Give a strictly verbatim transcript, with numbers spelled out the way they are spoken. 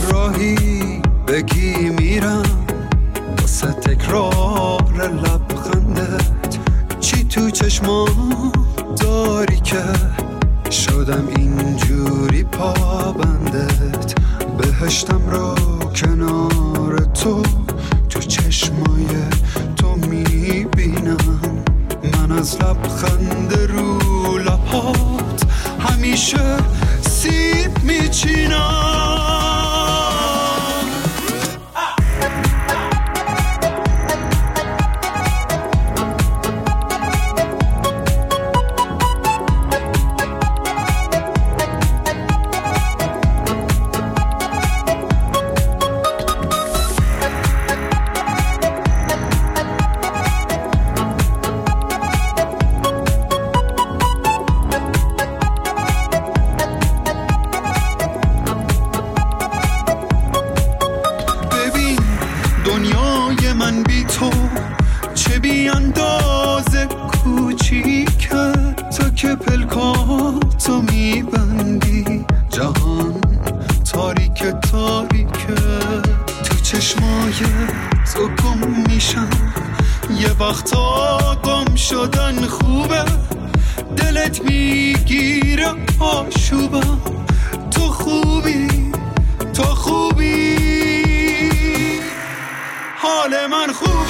راهی بگی میرم واسه تکرار لبخندت، چی تو چشمام داری که شدم اینجوری پابندت، بهشتم رو کنار تو تو چشمای تو میبینم، من از لبخند رو لبات همیشه سیب میچینم. پلکاتو میبندی جهان تاریک تاریکه، تو چشمای تو گم میشم، یه وقتا گم شدن خوبه، دلت میگیره آشوبم، تو خوبی تو خوبی حال من خوب